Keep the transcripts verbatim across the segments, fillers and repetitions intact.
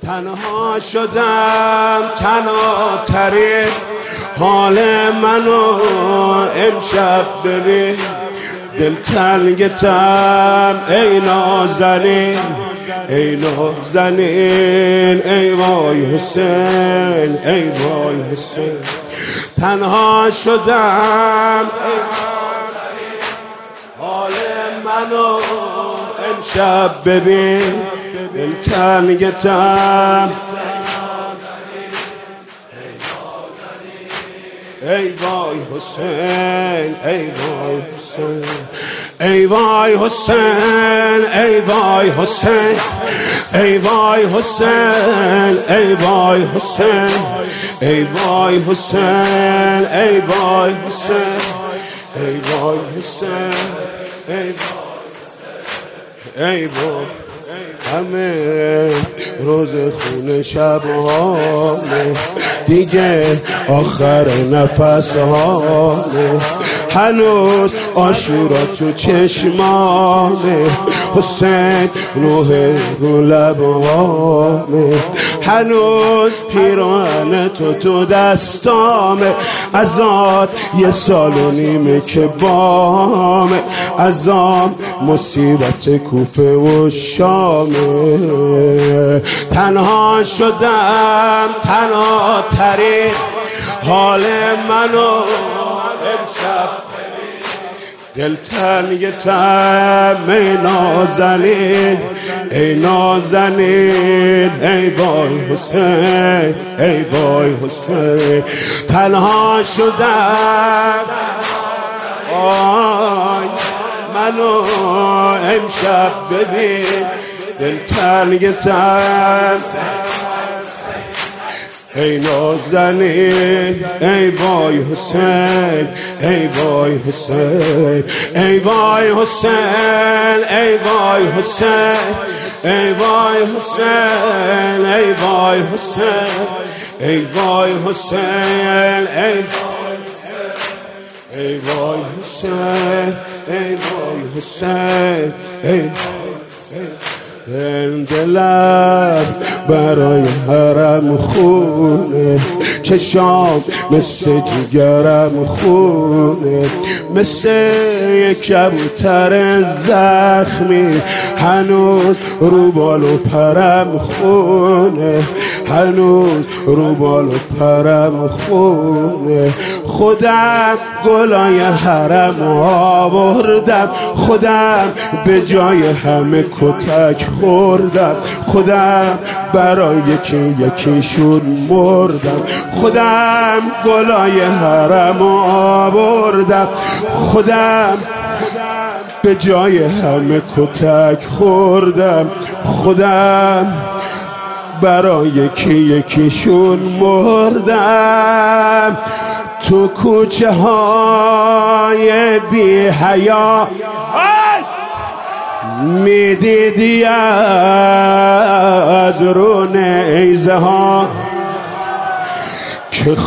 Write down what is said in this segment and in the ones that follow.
تنها شدم تنها ترین حال منو امشب ببین، دل تنگتم ای نازنین ای نازنین، ای وای حسین ای وای حسین. تنها شدم حال منو امشب ببین، دل تنگتم ای وای حسین ای وای حسین، ای وای حسین ای وای حسین، ای وای حسین ای وای حسین، ای وای حسین ای وای حسین، ای وای حسین ای ای وای. همه روز خون شبانه دیگه آخر نفس هانه، هنوز آشورا تو چشمانه، حسین روح رو لبانه، هنوز پیراهن تو تو دستامه، ازاد یه سال و نیمه که بامه، ازام مصیبت کوفه و شامه. تنها شدم تنها ترین حال منو امشب، دل تنگتم ای نازنین ای نازنین، ای وای حسین ای وای حسین. تنها شدم آی منو امشب ببین، دل تنگتم ای نازنین ای وای حسین ای وای حسین، ای وای حسین ای وای حسین، ای وای حسین ای وای حسین، ای وای حسین ای وای حسین ای وای حسین ای دلم برای حرم خونه، چشام مثل جگرم خونه، مثل یک کبوتر زخمی هنوز رو بال و پرم خونه، هنوز رو بال و پرم خونه. خودم گلای حرم آوردم، خودم به جای همه کتک خوردم، خودم برای یکی یکیشون مردم، خودم گلای حرم آوردم، خودم به جای همه کتک خوردم، خودم برای یکی یکیشون مردم. تو کوچه های بی حیا میدیدی از رو نیزه ها که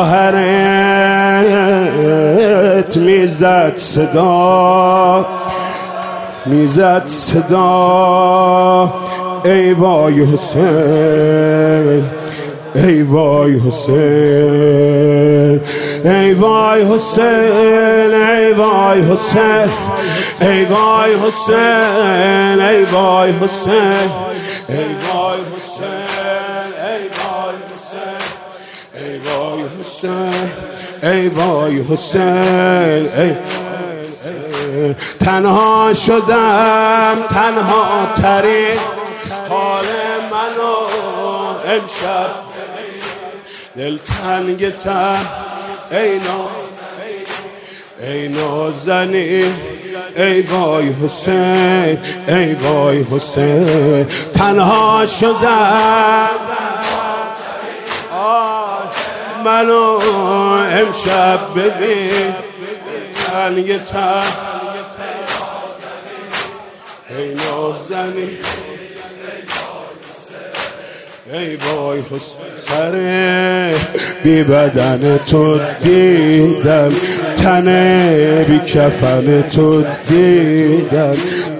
خواهرت میزد صدا میزد صدا، ای وای حسین ای وای حسین، ای وای حسین ای وای حسین، ای وای حسین ای وای حسین، ای وای حسین ای وای حسین، ای وای حسین ای وای حسین ای. تنها شدم تنها ترین حال منو امشب، دل تنگتم ای ای نازنین ای وای حسین ای وای حسین. تنها شدم منو امشب ببین، تنگتم ای نازنین ای وای حسین. سر بی بدن تو دیدم، تن بی کفن تو دیدم،